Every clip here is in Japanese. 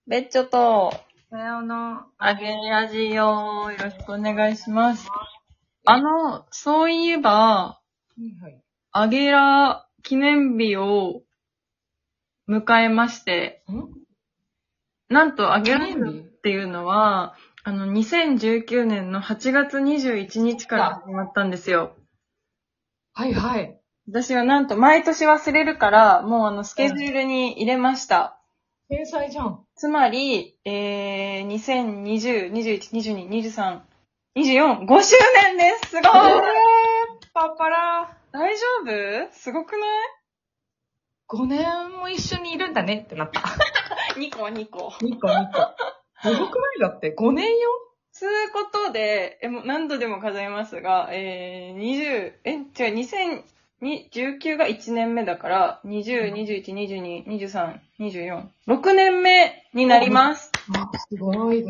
ベッチョと、 さよの、 あげラジオ、よろしくお願いします。そういえば、 はい。 あげら記念日を迎えまして、なんとあげらっていうのは、2019年の8月21日から始まったんですよ。 はいはい。 私はなんと毎年忘れるから、もうスケジュールに入れました。 天才じゃん。 つまり、2020、21、22、23、24、5周年です。すごい、 パパラ大丈夫？すごくない？ 5年も一緒にいるんだねってなった。 2 個、2個。 2個2個。すごくないだって5年よ。 つうことで、もう何度でも数えますが、2019が1年目だから、20、21、22、23、24、6年目になります。 すごいです。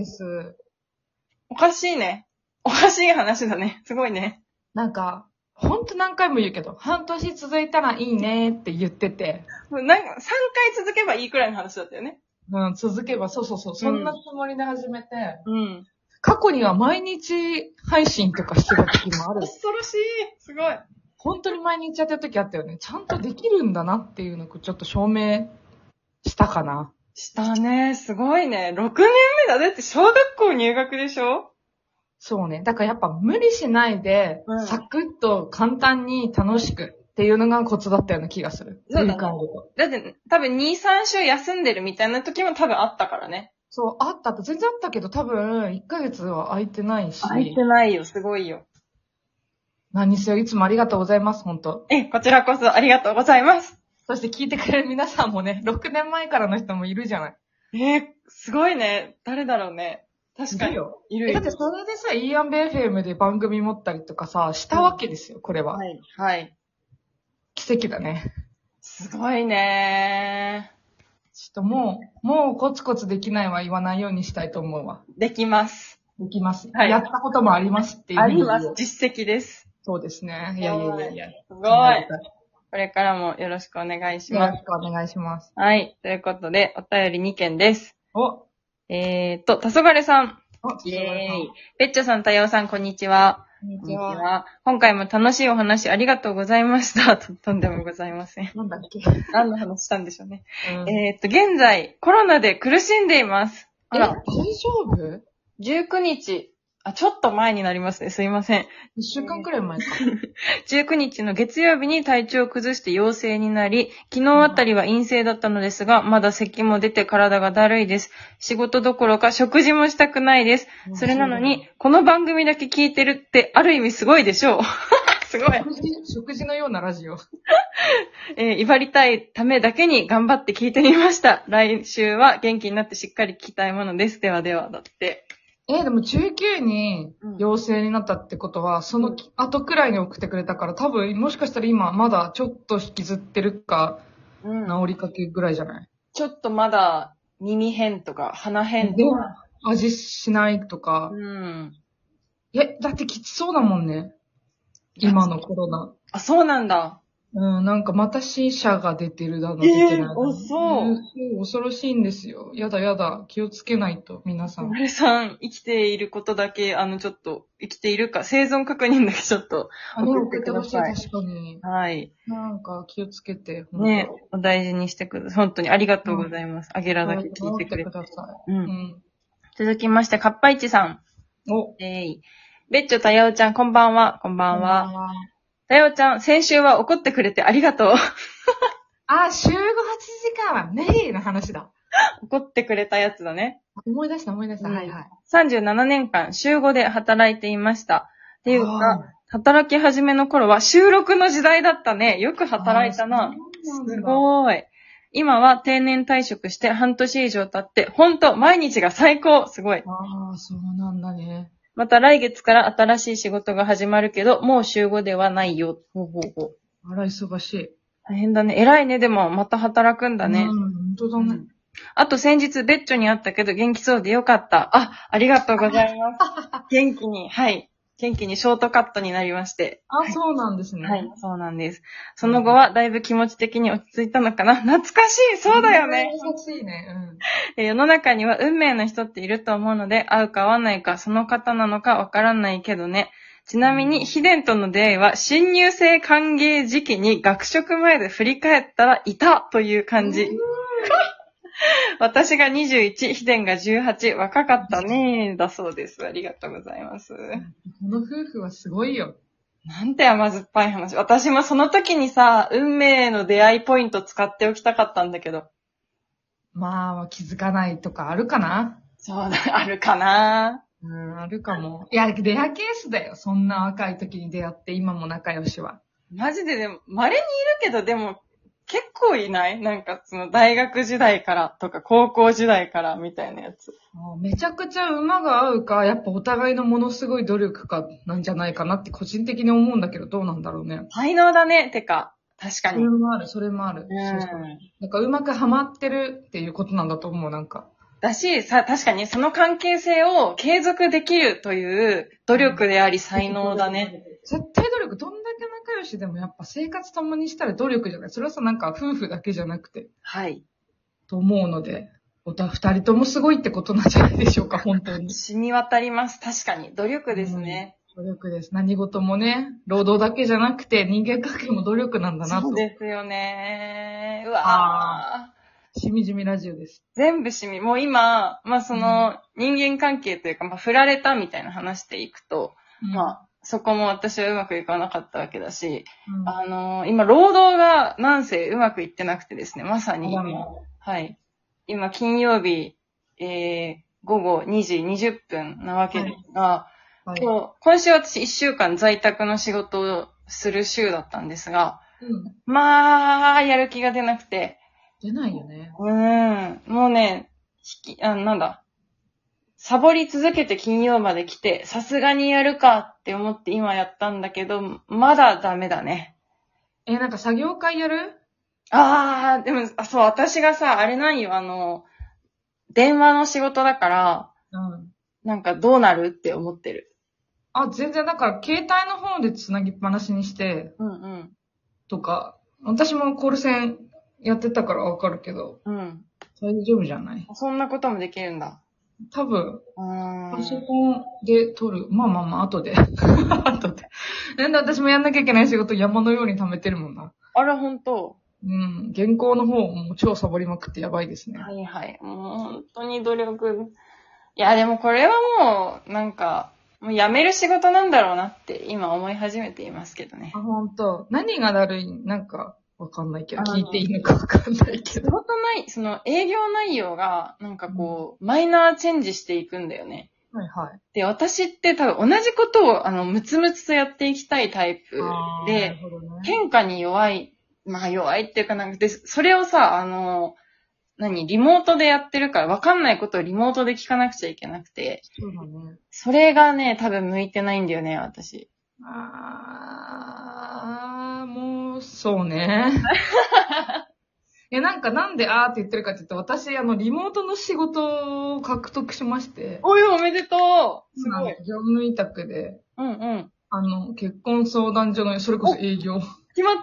おかしいね。おかしい話だね。すごいね。 なんか、ほんと何回も言うけど、半年続いたらいいねって言ってて。 3回続けばいいくらいの話だったよね。 続けば、そう。そんなつもりで始めて。 うん。 過去には毎日配信とかしてた時もある。 恐ろしい。すごい。 本当に毎日やってる時あったよね。ちゃんとできるんだなっていうのをちょっと証明したかな。 したね。すごいね。6年目だ。だって小学校入学でしょ？ そうね。だからやっぱ無理しないで、サクッと簡単に楽しくっていうのがコツだったような気がする。 そうだね。だって多分2、3週休んでるみたいな時も多分あったからね。 そう、全然あったけど多分1ヶ月は空いてないし。 空いてないよ。すごいよ。 何にせよいつもありがとうございます、本当。 こちらこそありがとうございます。 そして聞いてくれる皆さんもね、6年前からの人もいるじゃない。 すごいね。誰だろうね。確かに。いるよ。 だってそれでさ、イーアンベ FM で番組持ったりとかさ、したわけですよ、これは。 はい。 奇跡だね。 すごいね。 ちょっともうコツコツできないは言わないようにしたいと思うわ。 できます。 できます。 はい。 やったこともありますっていう。 あります。実績です。 そうですね。いや。 すごい。これからもよろしくお願いします。 よろしくお願いします。 はい。ということで、お便り2件です。 黄昏さん。 イェーイ。 ベッチョさん、太陽さん、こんにちは。 こんにちは。 今回も楽しいお話ありがとうございました。とんでもございません。 なんだっけ？ 何の話したんでしょうね。現在、コロナで苦しんでいます。 大丈夫？ 19日。ちょっと前になりますね。すいません。 1週間くらい前か。 19日の月曜日に体調を崩して陽性になり、昨日あたりは陰性だったのですが、まだ咳も出て体がだるいです。仕事どころか食事もしたくないです。それなのに、この番組だけ聞いてるってある意味すごいでしょう。すごい。 食事のようなラジオ。 威張りたいためだけに頑張って聞いてみました。来週は元気になってしっかり聞きたいものです。ではでは、だって。 でも19に陽性になったってことは、その後くらいに送ってくれたから、多分、もしかしたら今まだちょっと引きずってるか、治りかけぐらいじゃない？ ちょっとまだ耳変とか鼻変とか。 味しないとか。だってきつそうだもんね。今のコロナ。 そうなんだ。 なんかまた死者が出てるだの、出てない。 そう。 恐ろしいんですよ。やだ。気をつけないと、皆さん。 俺さん、生きていることだけ、ちょっと、生きているか、生存確認だけちょっと、 送ってください。確かに。 はい。 なんか気をつけて。 ね、お大事にしてください。本当にありがとうございます。あげらだけ聞いてくれて。続きまして、かっぱいちさん。べっちょたやおちゃん、こんばんは。こんばんは。たやおちゃん、先週は怒ってくれてありがとう。 週5 8時間、メリーの話だ。 怒ってくれたやつだね。 思い出した。はい。 37年間、週5で働いていました。っていうか、働き始めの頃は収録の時代だったね。よく働いたな。すごい。今は定年退職して半年以上経って、ほんと、毎日が最高。すごい。 そうなんだね。 また来月から新しい仕事が始まるけど、もう週5ではないよ。 あら、忙しい。 大変だね。偉いね。でも、また働くんだね。 本当だね。 あと先日、ベッチョに会ったけど、元気そうでよかった。ありがとうございます。元気に、はい。 元気にショートカットになりまして。 あ、そうなんですね。 はい、そうなんです。その後はだいぶ気持ち的に落ち着いたのかな。懐かしい、そうだよね。 懐かしいね。 世の中には運命の人っていると思うので、会うか会わないか、その方なのかわからないけどね。ちなみに、ヒデンとの出会いは、新入生歓迎時期に学食前で振り返ったらいたという感じ。私が21、ヒデンが18、若かったねーだそうです。ありがとうございます。 この夫婦はすごいよ。 なんて甘酸っぱい話。私もその時にさ、運命の出会いポイント使っておきたかったんだけど。 まあ、気づかないとかあるかな。 そうだ、あるかな。 あるかも。いや、レアケースだよ。そんな若い時に出会って、今も仲良しは。 マジででも、稀にいるけど、でも、結構いないなんか、その大学時代からとか、高校時代からみたいなやつ。 めちゃくちゃ馬が合うか、やっぱお互いのものすごい努力かなんじゃないかなって個人的に思うんだけど、どうなんだろうね。 才能だね、てか。確かに。 それもある、それもある。そうそう。なんかうまくハマってるっていうことなんだと思う、なんか。 だし、確かにその関係性を継続できるという努力であり才能だね。 絶対努力、どんだけ仲良しでもやっぱ生活共にしたら努力じゃない。それはさ、なんか夫婦だけじゃなくて。 はい。 と思うので、二人ともすごいってことなんじゃないでしょうか、本当に。 染み渡ります。確かに。努力ですね。 努力です。何事もね、労働だけじゃなくて人間関係も努力なんだなと。 そうですよね。うわー。 しみじみラジオです。 全部しみ。もう今、まあその、人間関係というか、まあ振られたみたいな話でいくと、まあ、そこも私はうまくいかなかったわけだし、今、労働がなんせうまくいってなくてですね、まさに今、はい。今、金曜日、午後2時20分なわけですが、今週私1週間在宅の仕事をする週だったんですが、まあ、やる気が出なくて。 出ないよね。 もうね、サボり続けて金曜まで来て、さすがにやるかって思って今やったんだけど、まだダメだね。 なんか作業会やる？ でも、そう、私がさ、あれなんよ、電話の仕事だから、なんかどうなるって思ってる。 全然、だから携帯の方でつなぎっぱなしにして、とか、私もコール線やってたからわかるけど、大丈夫じゃない？ そんなこともできるんだ。 多分、パソコンで撮る。まあ、後で。後で。なんで私もやんなきゃいけない仕事山のように貯めてるもんな。 あら、ほんと。 原稿の方も超サボりまくってやばいですね。 はいはい。もう本当に努力。いや、でもこれはもう、なんか、もう辞める仕事なんだろうなって今思い始めていますけどね。 ほんと。何がだるい？なんか、わかんないけど、聞いていいのかわかんないけど。 仕事その営業内容が、なんかこう、マイナーチェンジしていくんだよね。 はいはい。 で、私って多分同じことを、むつむつとやっていきたいタイプで、変化に弱い。まあ弱いっていうかなんかで、それをさ、リモートでやってるから分かんないことをリモートで聞かなくちゃいけなくて。 そうだね。 それがね、多分向いてないんだよね、私。 もう、そうね。なんでって言ってるかって言って、私、リモートの仕事を獲得しまして。 おめでとう。 すごい。業務委託で。結婚相談所の、それこそ営業。 決まった。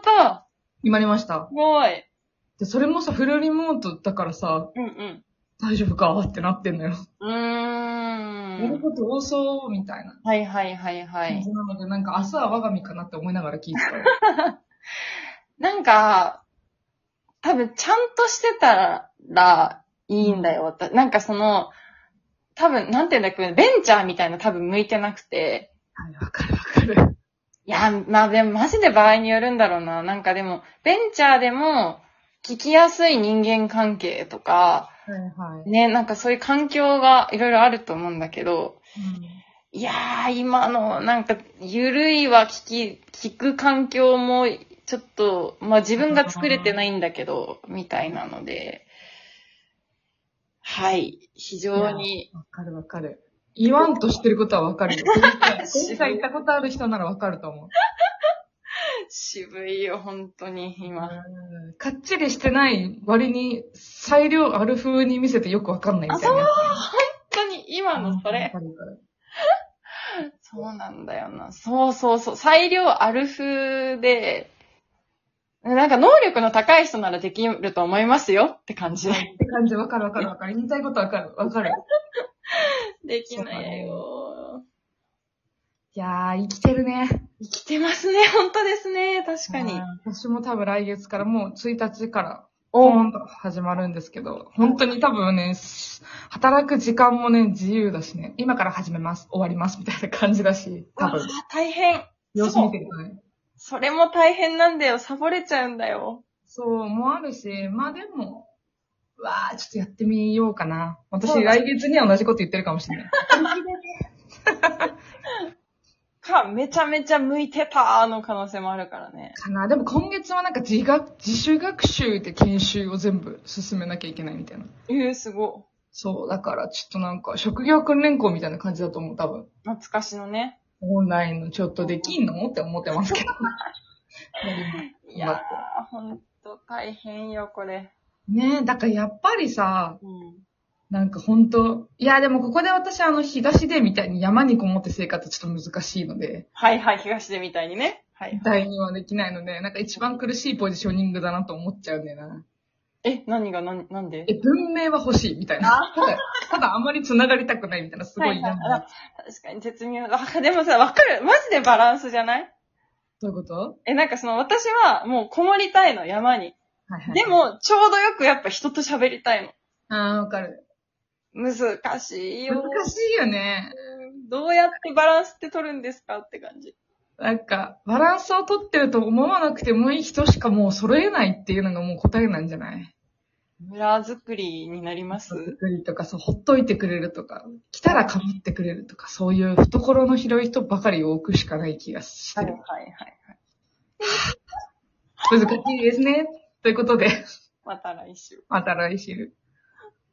決まりました。 すごい。 で、それもさ、フルリモートだからさ、大丈夫かってなってんのよ。やること多そう、みたいな。 はいはいはいはい。 なので、明日は我が身かなって思いながら聞いてた。 なんか、多分ちゃんとしてたらいいんだよ。なんか多分、なんていうんだっけ、ベンチャーみたいな多分向いてなくて。 はい、わかる。 いや、まあでもマジで場合によるんだろうな。なんかでも、ベンチャーでも聞きやすい人間関係とか、ね、なんかそういう環境がいろいろあると思うんだけど、いやー、今の、なんか、ゆるいは聞く環境も、ちょっと、まあ自分が作れてないんだけど、みたいなので、はい、非常に。 わかる。言わんとしてることはわかるよ。実際行ったことある人ならわかると思う。 渋いよ、本当に、今。 かっちりしてない割に、裁量ある風に見せてよくわかんないみたいな。 本当に、今のそれ。 そうなんだよな。そうそうそう。裁量ある風で、なんか能力の高い人ならできると思いますよって感じ。 って感じ、わかる。言いたいことわかる。 できないよ。 いやー、生きてるね。 生きてますね。本当ですね。確かに。 私も多分来月からもう1日からおポーンと始まるんですけど、本当に多分ね、働く時間もね、自由だしね、今から始めます、終わりますみたいな感じだし、多分。 大変。 様子見てるとね。 それも大変なんだよ。サボれちゃうんだよ。 そう、もあるし、まあでも、ちょっとやってみようかな。私、来月には同じこと言ってるかもしれない。 めちゃめちゃ向いてたの可能性もあるからね。 でも今月はなんか自主学習で研修を全部進めなきゃいけないみたいな。 すごそう、だからちょっとなんか職業訓練校みたいな感じだと思う、多分。 懐かしのね。 オンラインのちょっとできんのって思ってますけど。 いやー、ほんと大変よ、これ。 ねえ、だからやっぱりさ、 うん。 なんかほんと、いやでもここで私東出みたいに山にこもって生活ちょっと難しいので、 はいはい、東出みたいにね。はい。 第二はできないので、なんか一番苦しいポジショニングだなと思っちゃうんだよな。 何がなんで文明は欲しいみたいな。ただあんまり繋がりたくないみたいな、すごい嫌な。 確かに絶妙だ。でもさ、わかる。マジでバランスじゃない？ どういうこと？ なんか私はもうこもりたいの、山に。 はいはい。 でも、ちょうどよくやっぱ人と喋りたいの。 わかる。 難しいよ。 難しいよね。 どうやってバランスって取るんですかって感じ。 なんか、バランスを取ってると思わなくてもいい人しかもう揃えないっていうのがもう答えなんじゃない？ 村作りになります？ 作りとか、そう、ほっといてくれるとか、来たら構ってくれるとか、そういう懐の広い人ばかりを置くしかない気がしてる。 はい。 難しいですね。ということで。 また来週。 また来週。